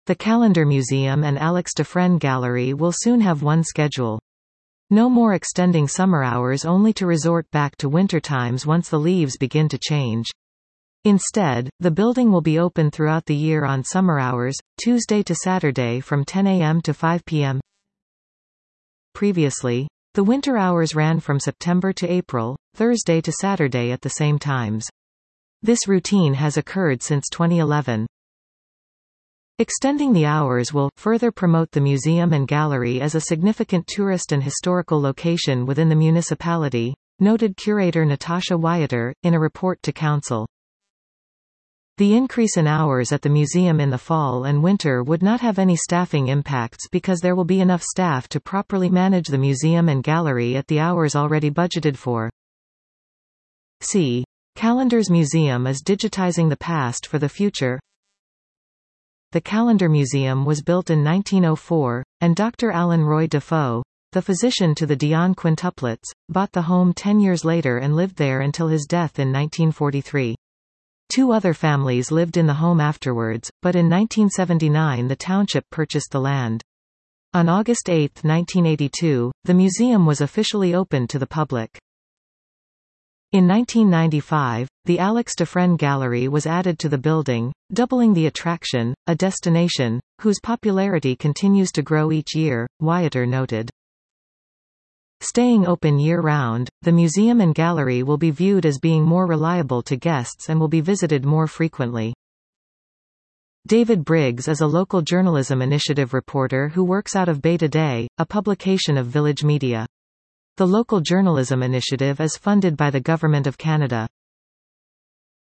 The Calendar Museum and Alex Dufresne Gallery will soon have one schedule. No more extending summer hours only to resort back to winter times once the leaves begin to change. Instead, the building will be open throughout the year on summer hours, Tuesday to Saturday from 10 a.m. to 5 p.m. Previously, the winter hours ran from September to April, Thursday to Saturday at the same times. This routine has occurred since 2011. Extending the hours will further promote the museum and gallery as a significant tourist and historical location within the municipality, noted curator Natasha Wyatter, in a report to council. The increase in hours at the museum in the fall and winter would not have any staffing impacts because there will be enough staff to properly manage the museum and gallery at the hours already budgeted for. C. Calendars Museum is digitizing the past for the future. The Calendar Museum was built in 1904, and Dr. Alan Roy Defoe, the physician to the Dion quintuplets, bought the home 10 years later and lived there until his death in 1943. Two other families lived in the home afterwards, but in 1979 the township purchased the land. On August 8, 1982, the museum was officially opened to the public. In 1995, the Alex Dufresne Gallery was added to the building, doubling the attraction, a destination, whose popularity continues to grow each year, Wyatter noted. Staying open year-round, the museum and gallery will be viewed as being more reliable to guests and will be visited more frequently. David Briggs is a local journalism initiative reporter who works out of Beta Day, a publication of Village Media. The local journalism initiative is funded by the Government of Canada.